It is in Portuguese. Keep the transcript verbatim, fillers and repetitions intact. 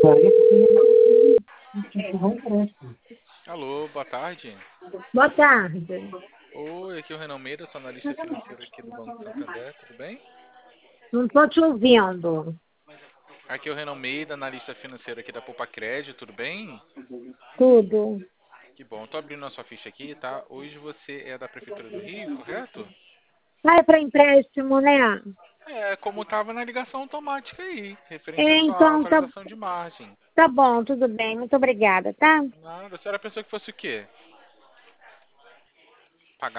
Alô, boa tarde. Boa tarde. Oi, aqui é o Renan Meira, sou analista financeiro aqui do Banco Santander, tudo bem? Não estou te ouvindo. Aqui é o Renan Meira, analista financeiro aqui da Poupa Crédito, tudo bem? Tudo. Que bom, tô abrindo a sua ficha aqui, tá? Hoje você é da Prefeitura do Rio, correto? Vai para empréstimo, né? É, como tava na ligação automática aí, referente É, à sua então tá, atualização de margem. tá bom, tudo bem. Muito obrigada, tá? Nada, a senhora pensou que fosse o quê?